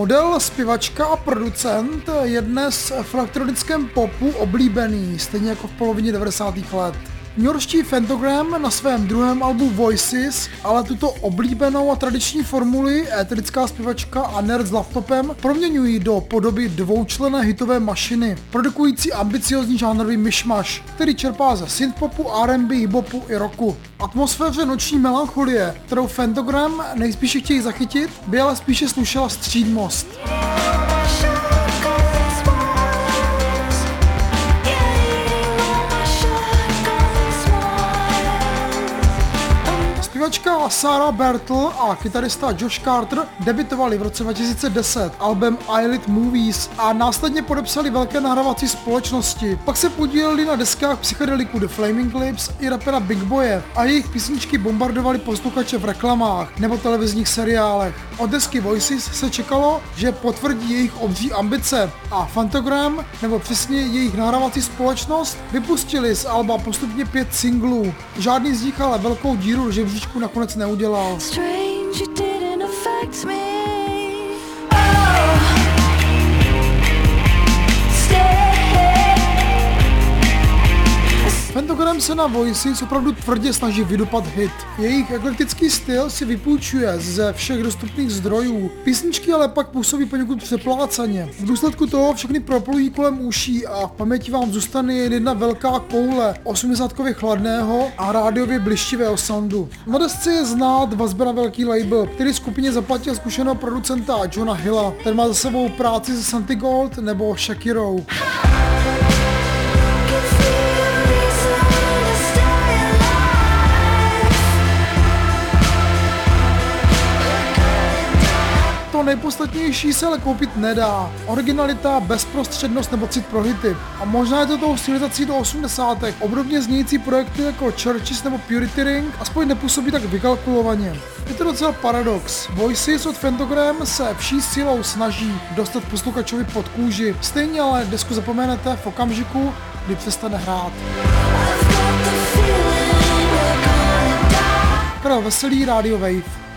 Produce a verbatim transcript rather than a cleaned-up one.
Model, zpěvačka a producent je dnes v elektronickém popu oblíbený, stejně jako v polovině devadesátých let. Newyorští Phantogram na svém druhém albu Voices ale tuto oblíbenou a tradiční formuli éterická zpěvačka a nerd s laptopem proměňují do podoby dvoučlenné hitové mašiny, produkující ambiciozní žánrový myšmaš, který čerpá ze synthpopu, R and B, hiphopu i rocku. Atmosféře noční melancholie, kterou Phantogram nejspíše chtějí zachytit, by ale spíše slušela střídmost. Zpěvačka Sarah Bertle a kytarista Josh Carter debutovali v roce dva tisíce deset albem Eyelid Movies a následně podepsali velké nahrávací společnosti. Pak se podíleli na deskách psychedeliku The Flaming Lips i rapera Big Boye a jejich písničky bombardovaly posluchače v reklamách nebo televizních seriálech. Od desky Voices se čekalo, že potvrdí jejich obří ambice a Phantogram, nebo přesně jejich nahrávací společnost, vypustili z alba postupně pět singlů. Žádný z nich ale velkou díru do žebříčku nakonec neudělal. Phantogram se na Voices opravdu tvrdě snaží vydupat hit. Jejich eklektický styl si vypůjčuje ze všech dostupných zdrojů. Písničky ale pak působí poněkud přeplácaně. V důsledku toho všechny proplují kolem uší a v paměti vám zůstane jen jedna velká koule osmdesátkově chladného a rádiově blištivého soundu. Na desce je znát vazba na velký label, který skupině zaplatil zkušeného producenta Johna Hilla. Ten má za sebou práci se Santigold nebo Shakirou. To nejpodstatnější se ale koupit nedá. Originalita, bezprostřednost nebo cit pro hity. A možná je to tou stylizací do osmdesátek. Obdobně znějící projekty jako Churches nebo Purity Ring aspoň nepůsobí tak vykalkulovaně. Je to docela paradox. Voices od Phantogram se vší silou snaží dostat posluchačovi pod kůži. Stejně ale desku zapomenete v okamžiku, kdy přestane hrát. Karel Veselý, Radio Wave.